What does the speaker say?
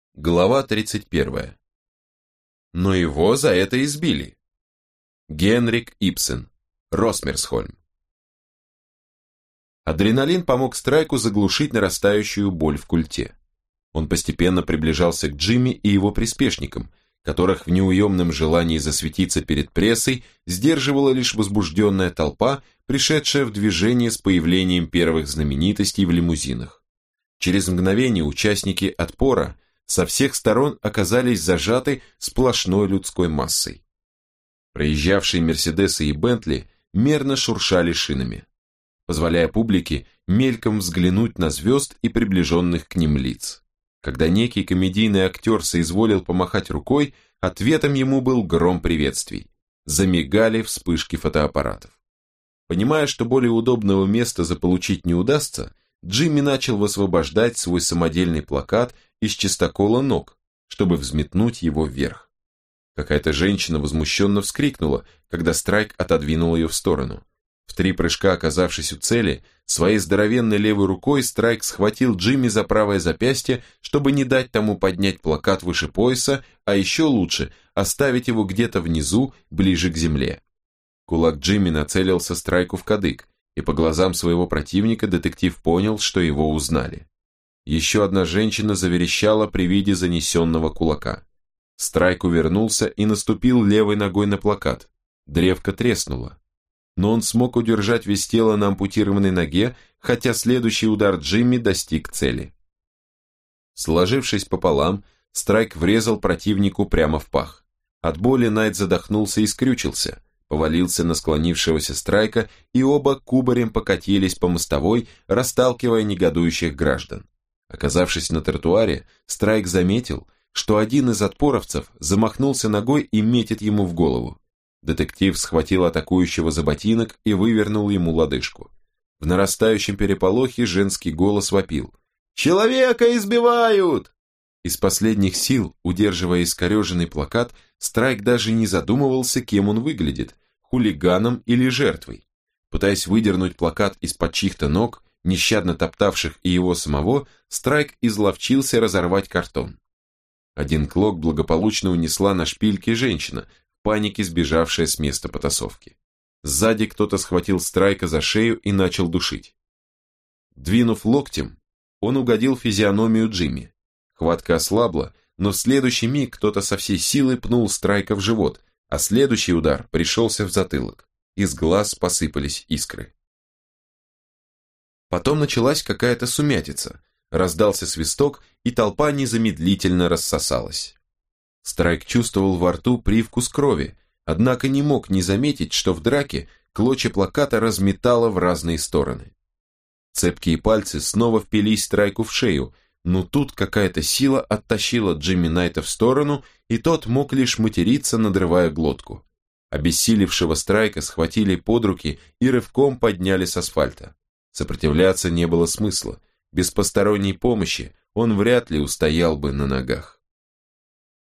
Глава 31. Но его за это избили. Генрик Ибсен. Росмерсхольм. Адреналин помог Страйку заглушить нарастающую боль в культе. Он постепенно приближался к Джимми и его приспешникам, которых в неуемном желании засветиться перед прессой сдерживала лишь возбужденная толпа, пришедшая в движение с появлением первых знаменитостей в лимузинах. Через мгновение участники отпора со всех сторон оказались зажаты сплошной людской массой. Проезжавшие Мерседесы и Бентли мерно шуршали шинами, позволяя публике мельком взглянуть на звезд и приближенных к ним лиц. Когда некий комедийный актер соизволил помахать рукой, ответом ему был гром приветствий. Замигали вспышки фотоаппаратов. Понимая, что более удобного места заполучить не удастся, Джимми начал высвобождать свой самодельный плакат из чистокола ног, чтобы взметнуть его вверх. Какая-то женщина возмущенно вскрикнула, когда Страйк отодвинул ее в сторону. В 3 прыжка оказавшись у цели, своей здоровенной левой рукой Страйк схватил Джимми за правое запястье, чтобы не дать тому поднять плакат выше пояса, а еще лучше оставить его где-то внизу, ближе к земле. Кулак Джимми нацелился Страйку в кадык, и по глазам своего противника детектив понял, что его узнали. Еще одна женщина заверещала при виде занесенного кулака. Страйк увернулся и наступил левой ногой на плакат. Древко треснуло. Но он смог удержать вес тела на ампутированной ноге, хотя следующий удар Джимми достиг цели. Сложившись пополам, Страйк врезал противнику прямо в пах. От боли Найт задохнулся и скрючился, повалился на склонившегося Страйка, и оба кубарем покатились по мостовой, расталкивая негодующих граждан. Оказавшись на тротуаре, Страйк заметил, что один из отпоровцев замахнулся ногой и метит ему в голову. Детектив схватил атакующего за ботинок и вывернул ему лодыжку. В нарастающем переполохе женский голос вопил: «Человека избивают!» Из последних сил, удерживая искореженный плакат, Страйк даже не задумывался, кем он выглядит – хулиганом или жертвой. Пытаясь выдернуть плакат из-под чьих-то ног, нещадно топтавших и его самого, Страйк изловчился разорвать картон. Один клок благополучно унесла на шпильке женщина, в панике сбежавшая с места потасовки. Сзади кто-то схватил Страйка за шею и начал душить. Двинув локтем, он угодил в физиономию Джимми. Хватка ослабла, но в следующий миг кто-то со всей силы пнул Страйка в живот, а следующий удар пришелся в затылок. Из глаз посыпались искры. Потом началась какая-то сумятица, раздался свисток, и толпа незамедлительно рассосалась. Страйк чувствовал во рту привкус крови, однако не мог не заметить, что в драке клочья плаката разметало в разные стороны. Цепкие пальцы снова впились Страйку в шею, но тут какая-то сила оттащила Джимми Найта в сторону, и тот мог лишь материться, надрывая глотку. Обессилевшего Страйка схватили под руки и рывком подняли с асфальта. Сопротивляться не было смысла. Без посторонней помощи он вряд ли устоял бы на ногах.